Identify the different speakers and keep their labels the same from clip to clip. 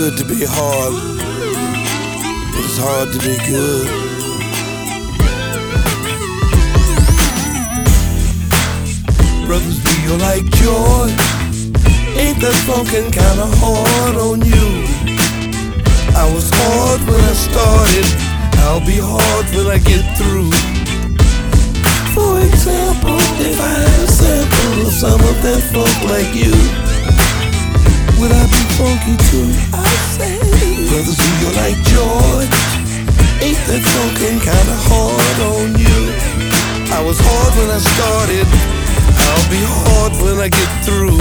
Speaker 1: good to be hard, but it's hard to be good. Brothers, do you like joy? Ain't that funkin' kinda hard on you? I was hard when I started, I'll be hard when I get through. For example, if I had a sample of some of that funk like you, would I be funky too? I say, brothers, do you like joy? Ain't that funkin' kinda hard on you? I was hard when I started, I'll be hard when I get through.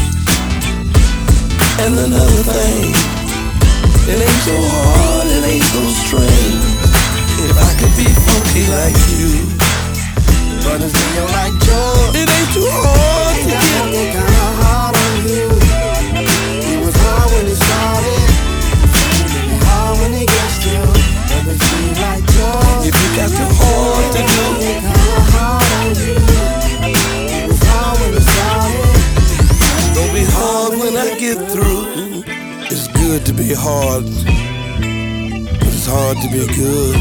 Speaker 1: And another thing, it ain't so hard, it ain't so strange. If I could be funky like you, brothers, do you like joy? It ain't too hard to get kinda hard on you. It was hard when it started, and hard when it gets through. Brothers, do you like joy? If you got too hard to do, kinda hard on you. It was hard when it started, don't be hard when I get through. It's good to be hard, but it's hard to be good.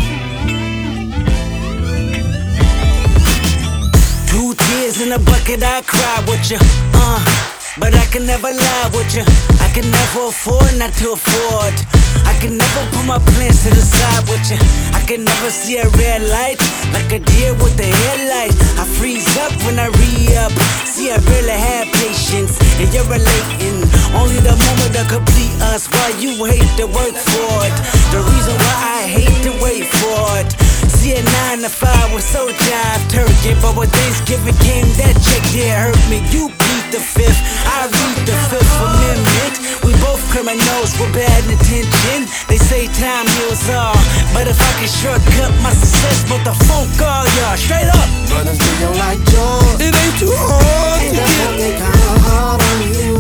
Speaker 2: 2 tears in a bucket, I cry with you, but I can never lie with you. I can never afford not to afford. I can never put my plans to the side with you. I can never see a red light like a deer with a headlight. I freeze up when I re-up. See, I really have patience, and you're relating. Only the moment to complete us, why you hate to work for it. The reason why I hate to wait for it. See, at 9 to 5 was so jive turkey, but when Thanksgiving came, that check did hurt me. You plead the 5th, I read the 5th Amendment. We both criminals with bad intention. They say time heals all, but if I can shortcut my success, put the funk all y'all straight up.
Speaker 1: Brothers, do you like joy? It ain't too hard to get.
Speaker 2: Kinda hard on you.